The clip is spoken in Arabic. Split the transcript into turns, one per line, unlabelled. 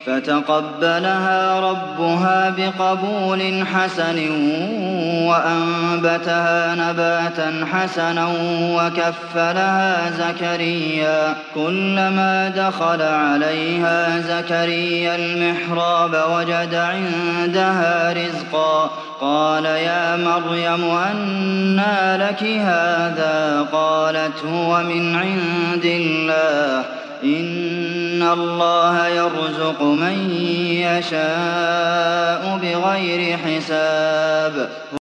فَتَقَبَّلَهَا رَبُّهَا بِقَبُولٍ حَسَنٍ وَأَنبَتَهَا نَبَاتًا حَسَنًا وَكَفَّلَهَا زَكَرِيَّا ۖ كُلَّمَا دَخَلَ عَلَيْهَا زَكَرِيَّا الْمِحْرَابَ وَجَدَ عِندَهَا رِزْقًا ۖ قَالَ يَا مَرْيَمُ أَنَّىٰ لَكِ هَٰذَا ۖ قَالَتْ هُوَ مِنْ عِندِ اللَّهِ ۖ إِنَّ اللَّهَ يَرْزُقُ مَن يَشَاءُ بِغَيْرِ حِسَابٍ